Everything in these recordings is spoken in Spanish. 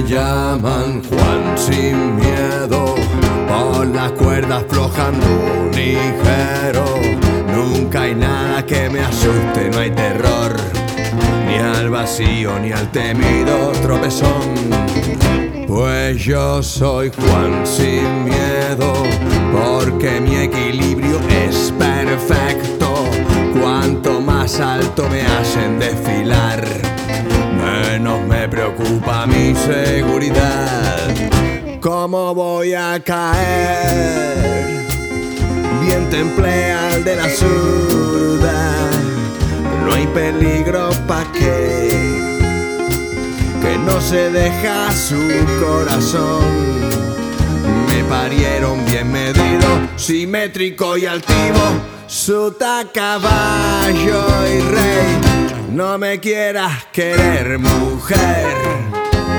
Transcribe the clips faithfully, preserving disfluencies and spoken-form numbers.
llaman Juan sin miedo, por las cuerdas flojando un ligero. Nunca hay nada que me asuste, no hay terror, ni al vacío ni al temido tropezón. Pues yo soy Juan sin miedo, porque mi equilibrio es perfecto. Cuanto más alto me hacen desfilar, menos me preocupa mi seguridad. ¿Cómo voy a caer? Bien templea de la zurda, no hay peligro pa' qué, que no se deja su corazón. Me parieron bien medido, simétrico y altivo, suta, caballo y rey. No me quieras querer, mujer.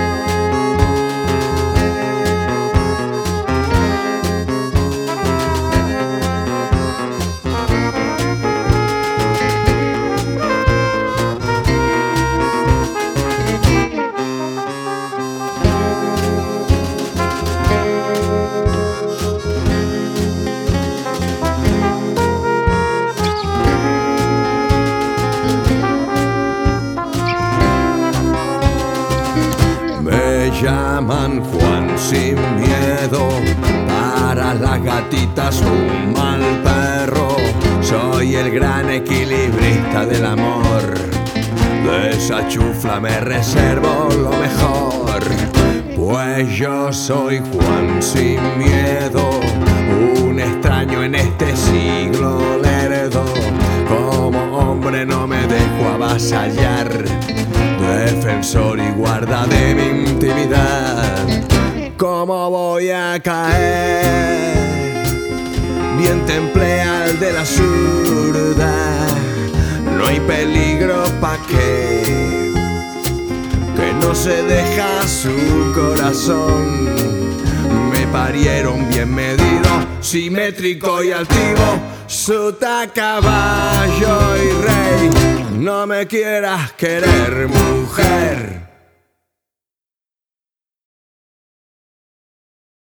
Llaman Juan sin miedo, para las gatitas un mal perro. Soy el gran equilibrista del amor, de esa chufla me reservo lo mejor. Pues yo soy Juan sin miedo, un extraño en este siglo lerdo. Como hombre no me dejo avasallar, defensor y guarda de mi intimidad. ¿Cómo voy a caer? Bien templeal de la zurda, no hay peligro pa' qué, que no se deja su corazón. Me parieron bien medido, simétrico y altivo, suta, caballo y rey. No me quieras querer, mujer.